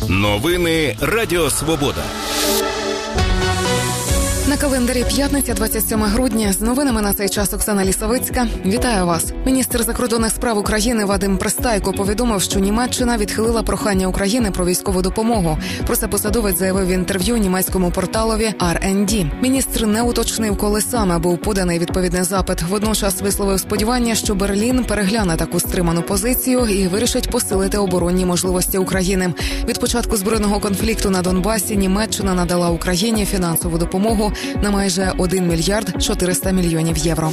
Новини Радіо Свобода. На календарі п'ятниця, 27 грудня. З новинами на цей час Оксана Лісовицька. Вітаю вас. Міністр закордонних справ України Вадим Пристайко повідомив, що Німеччина відхилила прохання України про військову допомогу. Про це посадовець заявив в інтерв'ю німецькому порталові RND. Міністр не уточнив, коли саме був поданий відповідний запит. Водночас висловив сподівання, що Берлін перегляне таку стриману позицію і вирішить посилити оборонні можливості України. Від початку збройного конфлікту на Донбасі Німеччина надала Україні фінансову допомогу на майже 1 мільярд 400 мільйонів євро.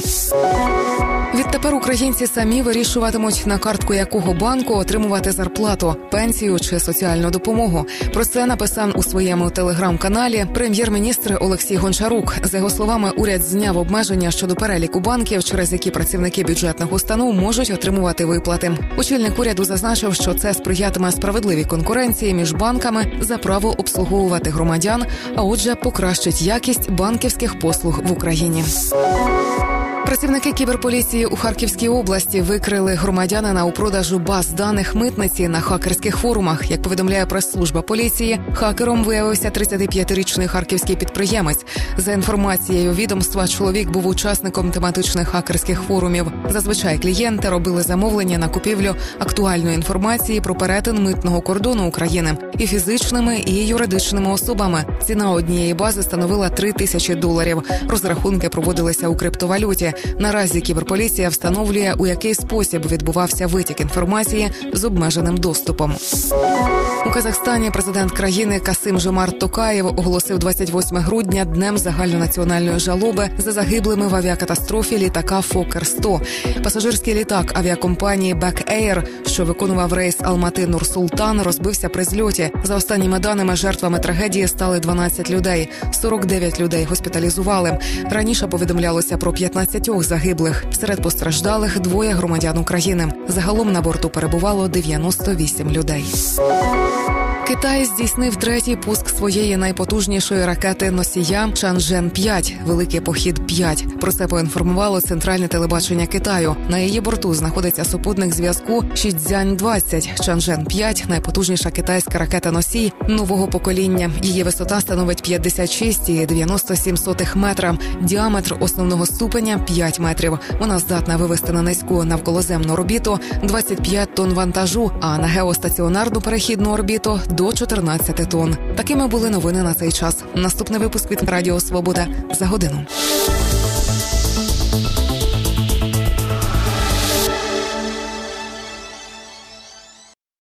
Відтепер українці самі вирішуватимуть, на картку якого банку отримувати зарплату, пенсію чи соціальну допомогу. Про це написав у своєму телеграм-каналі прем'єр-міністр Олексій Гончарук. За його словами, уряд зняв обмеження щодо переліку банків, через які працівники бюджетних установ можуть отримувати виплати. Очільник уряду зазначив, що це сприятиме справедливій конкуренції між банками за право обслуговувати громадян, а отже покращить якість банківських послуг в Україні. Працівники кіберполіції у Харківській області викрили громадянина у продажу баз даних митниці на хакерських форумах. Як повідомляє прес-служба поліції, хакером виявився 35-річний харківський підприємець. За інформацією відомства, чоловік був учасником тематичних хакерських форумів. Зазвичай клієнти робили замовлення на купівлю актуальної інформації про перетин митного кордону України і фізичними, і юридичними особами. Ціна однієї бази становила $3000. Розрахунки проводилися у криптовалюті. Наразі кіберполіція встановлює, у який спосіб відбувався витік інформації з обмеженим доступом. У Казахстані президент країни Касим-Жомарт Токаєв оголосив 28 грудня днем загальнонаціональної жалоби за загиблими в авіакатастрофі літака Фокер-100. Пасажирський літак авіакомпанії Back Air, що виконував рейс Алмати-Нур-Султан, розбився при зльоті. За останніми даними, жертвами трагедії стали 12 людей. 49 людей госпіталізували. Раніше повідомлялося про 15 загиблих. Серед постраждалих 2 громадян України. Загалом на борту перебувало 98 людей. Китай здійснив 3-й пуск своєї найпотужнішої ракети-носія Чанчжен-5 «Великий похід-5». Про це поінформувало центральне телебачення Китаю. На її борту знаходиться супутник зв'язку Шідзянь-20. Чанчжен-5 – найпотужніша китайська ракета-носій нового покоління. Її висота становить 56,97 метра. Діаметр основного ступеня – 5 метрів. Вона здатна вивести на низьку навколоземну орбіту 25 тонн вантажу, а на геостаціонарну перехідну орбіту – до 14 тонн. Такими були новини на цей час. Наступний випуск від Радіо Свобода за годину.